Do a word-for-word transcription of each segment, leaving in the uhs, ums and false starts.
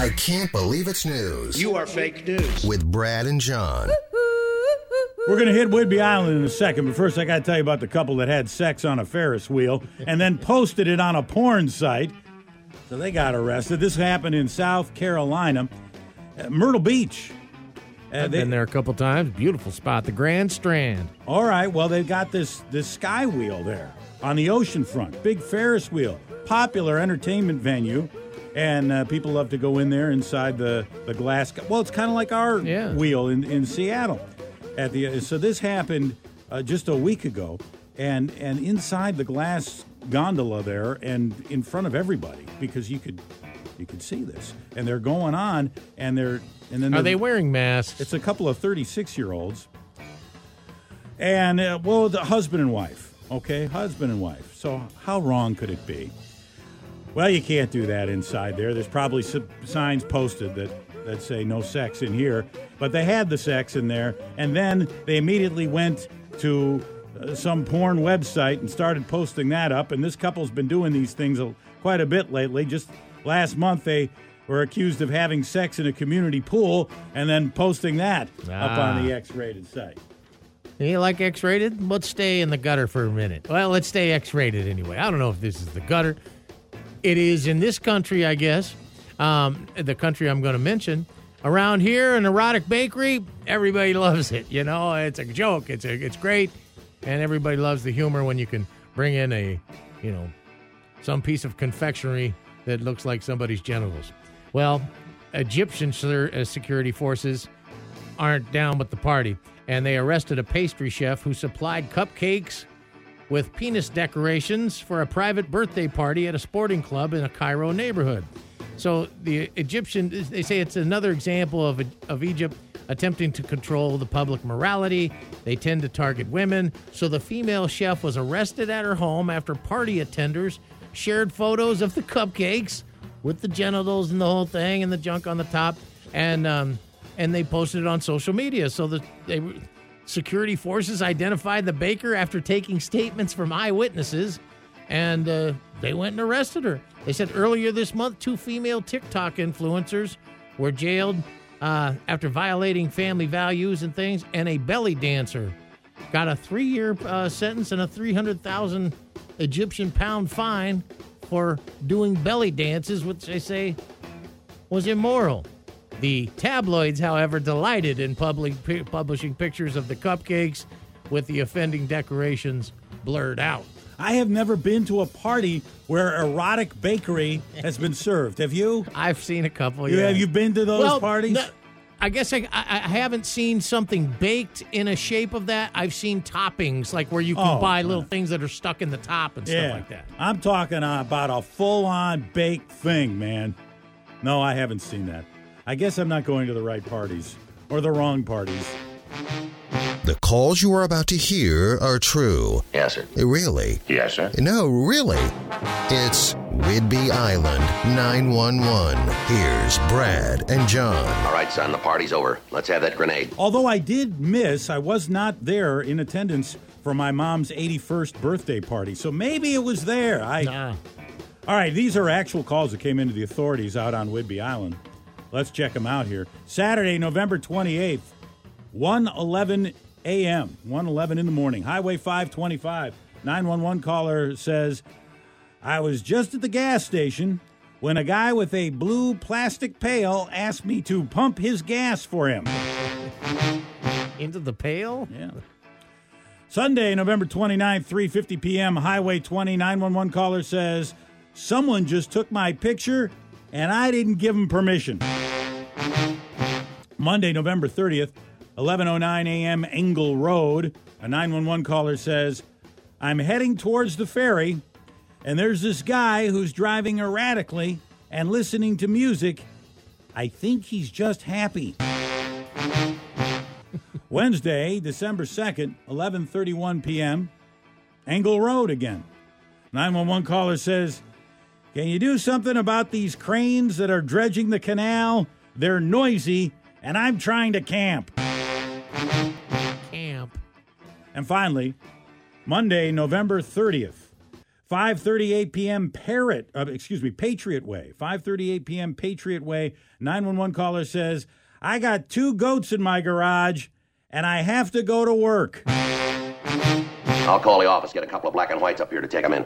I can't believe it's news. You are fake news. With Brad and John. We're going to hit Whidbey Island in a second, but first I got to tell you about the couple that had sex on a Ferris wheel and then posted it on a porn site. So they got arrested. This happened in South Carolina, uh, Myrtle Beach. Uh, I've they, been there a couple times. Beautiful spot, the Grand Strand. All right, well, they've got this, this sky wheel there on the ocean front. Big Ferris wheel. Popular entertainment venue. And uh, people love to go in there inside the, the glass. Well, it's kind of like our yeah. wheel in, in Seattle. At the So this happened uh, just a week ago. And, and inside the glass gondola there and in front of everybody, because you could you could see this. And they're going on, and they're... and then Are they wearing masks? It's a couple of thirty-six-year-olds. And, uh, well, the husband and wife, okay? Husband and wife. So how wrong could it be? Well, you can't do that inside there. There's probably some signs posted that, that say no sex in here. But they had the sex in there, and then they immediately went to uh, some porn website and started posting that up. And this couple's been doing these things a, quite a bit lately. Just last month, they were accused of having sex in a community pool and then posting that ah. up on the X-rated site. You like X-rated? Let's stay in the gutter for a minute. Well, let's stay X-rated anyway. I don't know if this is the gutter. It is in this country, I guess, um, the country I'm going to mention. Around here, an erotic bakery, everybody loves it. You know, it's a joke. It's a, it's great, and everybody loves the humor when you can bring in a, you know, some piece of confectionery that looks like somebody's genitals. Well, Egyptian security forces aren't down with the party, and they arrested a pastry chef who supplied cupcakes with penis decorations for a private birthday party at a sporting club in a Cairo neighborhood. So the Egyptian, they say it's another example of of Egypt attempting to control the public morality. They tend to target women. So the female chef was arrested at her home after party attenders shared photos of the cupcakes with the genitals and the whole thing and the junk on the top, and um, and they posted it on social media. So the they. Security forces identified the baker after taking statements from eyewitnesses, and uh, they went and arrested her. They said earlier this month, two female TikTok influencers were jailed uh, after violating family values and things, and a belly dancer got a three-year uh, sentence and a three hundred thousand Egyptian pound fine for doing belly dances, which they say was immoral. The tabloids, however, delighted in public, pu- publishing pictures of the cupcakes with the offending decorations blurred out. I have never been to a party where erotic bakery has been served. Have you? I've seen a couple, you, yeah. Have you been to those well, parties? No, I guess I, I, I haven't seen something baked in a shape of that. I've seen toppings, like where you can oh, buy little things that are stuck in the top and yeah. stuff like that. I'm talking about a full-on baked thing, man. No, I haven't seen that. I guess I'm not going to the right parties or the wrong parties. The calls you are about to hear are true. Yes, sir. Really? Yes, sir. No, really. It's Whidbey Island nine one one. Here's Brad and John. All right, son, the party's over. Let's have that grenade. Although I did miss, I was not there in attendance for my mom's eighty-first birthday party. So maybe it was there. I. Nah. All right, these are actual calls that came into the authorities out on Whidbey Island. Let's check them out here. Saturday, November twenty-eighth, one eleven a.m., one eleven in the morning, Highway five twenty-five. nine one one caller says, I was just at the gas station when a guy with a blue plastic pail asked me to pump his gas for him. Into the pail? Yeah. Sunday, November twenty-ninth, three fifty p.m., Highway twenty. nine one one caller says, someone just took my picture and I didn't give him permission. Monday, November thirtieth, eleven oh nine a.m., Engle Road. A nine one one caller says, I'm heading towards the ferry, and there's this guy who's driving erratically and listening to music. I think he's just happy. Wednesday, December second, eleven thirty-one p.m., Engle Road again. nine one one caller says, can you do something about these cranes that are dredging the canal? They're noisy, and I'm trying to camp. Camp. And finally, Monday, November thirtieth, five thirty-eight p.m. Parrot, uh, excuse me, Patriot Way. five thirty-eight p.m. Patriot Way. nine one one caller says, I got two goats in my garage, and I have to go to work. I'll call the office, get a couple of black and whites up here to take them in.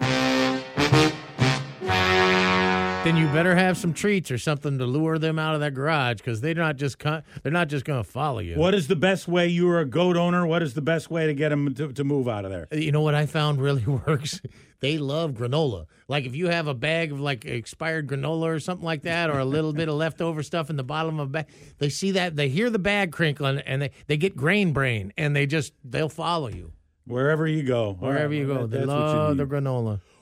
Then you better have some treats or something to lure them out of that garage, because they're not just con- they're not just going to follow you. What is the best way? You are a goat owner. What is the best way to get them to, to move out of there? You know what I found really works? They love granola. Like if you have a bag of like expired granola or something like that, or a little bit of leftover stuff in the bottom of a bag, they see that, they hear the bag crinkling, and they, they get grain brain, and they just, they'll follow you. Wherever you go. Wherever right, you go. that, They that's love what you the need. granola.